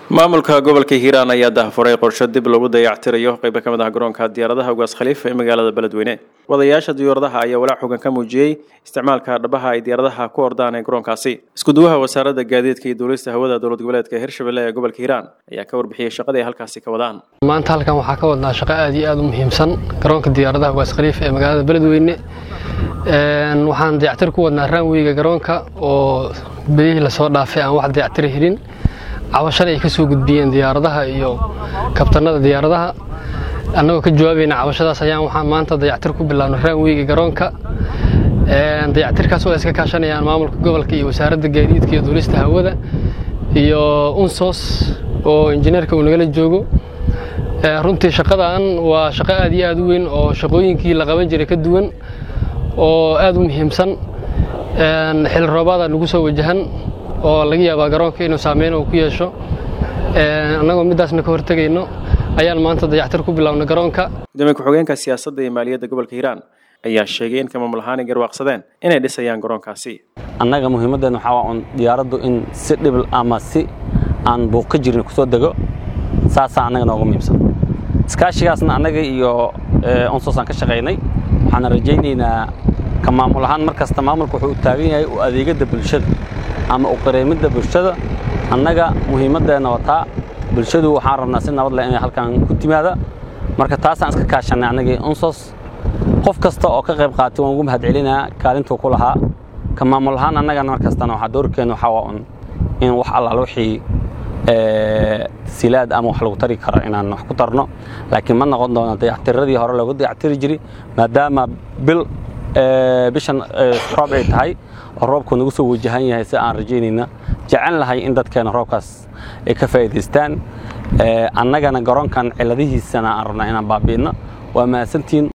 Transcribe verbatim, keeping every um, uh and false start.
maamulka gobolka Hiiraan ayaa daahfuray qorshe dib loogu dayactirayo qayb ka mid ah garoonka diyaaradaha Ugaas Khalifa ee magaalada Beledweyne. Wadayaasha diyaaradaha ayaa walaac xooggan ka muujiyay isticmaalka dhabaha ay diyaaradaha ku ordaan ee garoonkaasi. Isku duwaha wasaaradda gaadiidka iyo duulista hawada dowlad goboleedka Hirshabelle ee gobolka Hiiraan ayaa ka warbixiyay shaqada ay halkaasi ka wadaan. Maanta halkan waxaa ka wadnaa shaqo aad iyo aad u muhiimsan garoonka diyaaradaha Ugaas Khalifa ee magaalada Beledweyne. Een waxaan dayactir ku wadnaa runway-ga garoonka oo biyihii la soo dhaafay aan wax dayactir helin. Cabashada ay ka soo gudbiyeen diyaaradaha iyo kabtanada diyaaradaha annagoo ka jawaabayna cabashadaas ayaan waxaan maanta dayactir ku bilaabnay runway-ga garoonka ee dayactirkaas oo iska kaashanayaan maamulka gobolka iyo wasaaradda gaadiidka iyo duulista hawada iyo unsos oo injineerka uu nagala joogo ee runtii shaqadan waa shaqo aad iyo aad u weyn oo shaqooyinkii la qaban jiray ka duwan oo aad u muhiimsan een xil roobaad lagu soo wajahan oo laga yaabo garoonka inuu saameyn uu ku yeesho ee anagoo midaasna ka hortagayno ayaan maanta dayactir ku bilaabnay garoonka. Gudoomiye ku-xigeenka siyaasadda iyo maaliyadda gobolka Hiiraan ayaa sheegay in maamul ahaan garwaaqsadeen inay dhisayaan garoonkaasi. Annaga muhiimadeena waxa waa diyaaraddu in si dhibil ama si aan buuq ka jirin ku soo dago saasa annaga nooga muhiimsan. Iskaashigaasna annaga iyo unsosan ka shaqeynay waxaan rajaynaynaa ka maamul ahaan markasta maamulku wuxuu u taagan yahay u adeegada bulshada ama u qareemida bulshada annaga muhiimadeena wata bulshadu waxaan rabnaa si nabad leh inay halkan ku timaada marka taas aan iska kaashanay annaga unsos qof kasta oo ka qayb qaatay waan ugu mahadcelinaa kaalinta ku lahaa ka maamul ahaan annaga markasta waxa doorkeena waxa waa in wax alla wixii ee silaad ama wax lagu tari karo inaan wax ku tarno laakiin ma noqon doono dayactiradii hore lagu dayactiri jiray maadaama bil ee bishan roob ay tahay roobku nagu soo wajahan yahay si aan rajaynayna jecel lahay in dadkeena roobkaas ay ka faa'iideystaan ee annagana garoonkan ciladihiisana aan rabnaa inaan baabi'ino waa maasantiin